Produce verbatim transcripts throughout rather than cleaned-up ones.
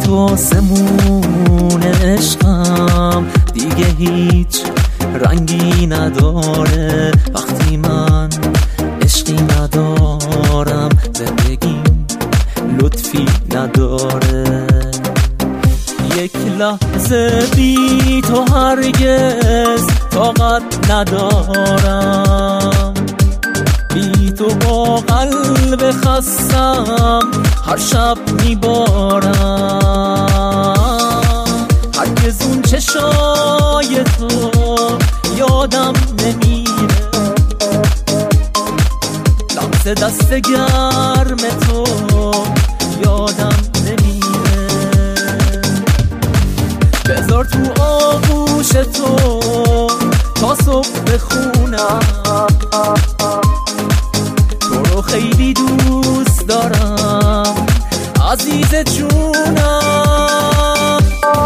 تو آسمون عشقم دیگه هیچ رنگی نداره. وقتی من عشقی ندارم زندگیم لطفی نداره. یک لحظه بی تو هرگز طاقت ندارم. بی تو با قلب خستم هر شب میبارم. هرگز اون چشای تو یادم نمیره. لمس دست گرم تو یادم نمیره. بذار تو آغوش تو تا صبح بخونم. تو رو خیلی دوست دارم عزیز جونم.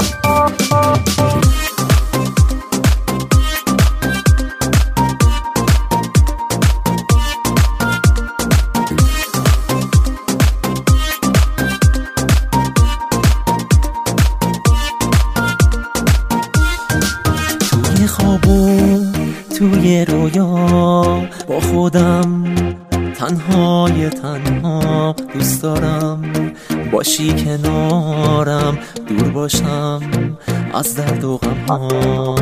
توی خواب و توی رویا با خودم تنهای تنها دوست دارم باشی کنارم. دور باشم از درد و غم ها.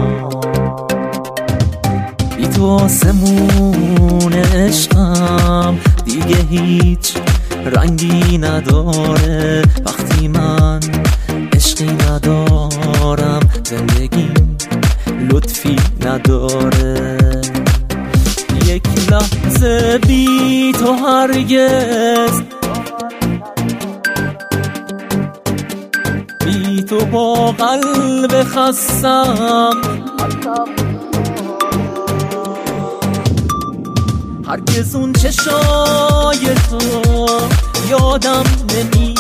بی تو آسمون عشقم دیگه هیچ رنگی نداره. وقتی من عشقی ندارم زندگیم لطفی نداره. یک لحظه بی تو هرگز بی تو با قلب خستم هرگز اون چشای تو یادم نمیره.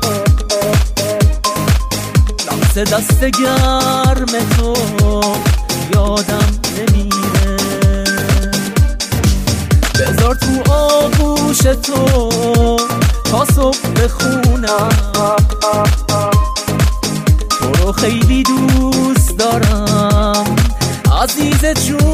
لمس دست گرم تو یادم نمیره. بذار تو آغوش تو تا صبح بخونم. تو رو خیلی دوست دارم عزیز جون.